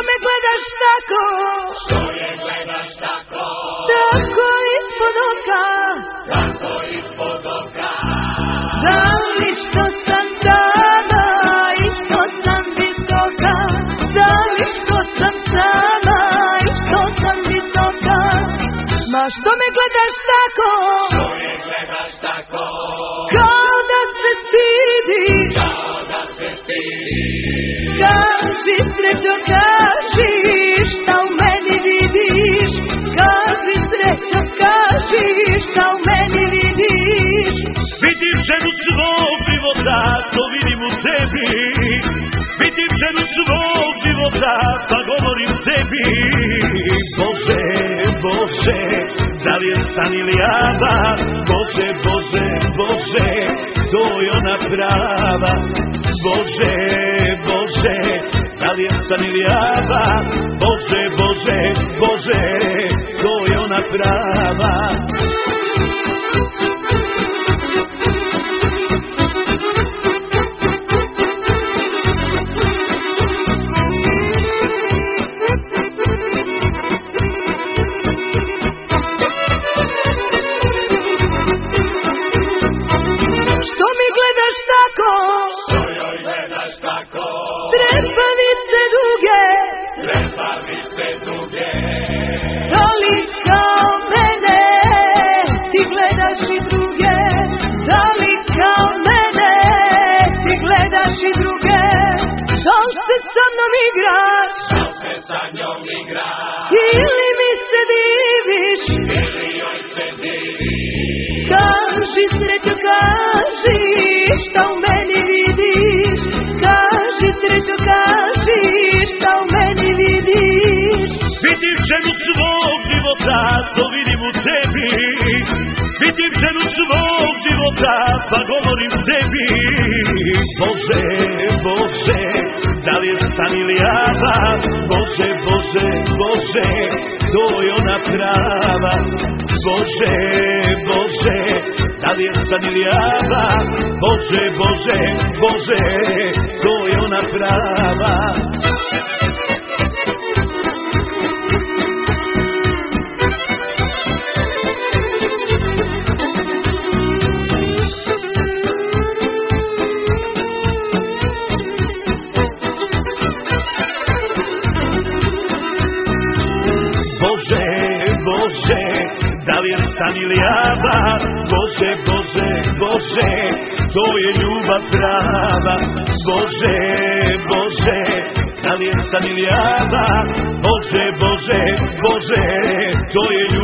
me gledaš tako? Što je gledaš tako? Tako ispod oka. Tako ispod oka. Da li što sam sama i što sam visoka? Da li što sam sama i što sam visoka? Ma što me gledaš tako? Što je gledaš tako? Kao da se stidiš. Kao da se stidiš. Kaži srećo, kaži šta u meni vidiš. Kaži srećo, kaži šta u meni vidiš. Vidim ženu svog života, to vidim u tebi. Vidim ženu svog života, pa govorim sebi. Bože, Bože, da li je san ili java? Bože, Bože, Bože, to je ona prava. Bože, Bože, da li je san ili java? Bože, Bože, Bože, to je ona prava. Što mi gledaš tako? Što joj gledaš tako? Trepavice duge. Trepavice duge. Da li kao mene ti gledaš i druge? Da li kao mene ti gledaš i druge? Da li se sa mnom igraš? Da se sa njom igraš? Ili mi se diviš? Ili joj se diviš? Kaži srećo, kaži šta u meni vidiš. Kaži srećo, kaži šta u meni vidiš. Vidim ženu svog života, to vidim u tebi. Vidim ženu svog života, pa govorim sebi. Bože, Bože, da li je san ili java? Bože, Bože, Bože, to je ona prava. Bože, Bože, da li je san ili java? Bože, Bože, Bože, to je ona prava. Bože, Bože, da li je san ili java? Bože, Bože, Bože, to je ljubav prava. Bože, Bože, da li je san ili java? Bože, Bože, Bože, to je ljubav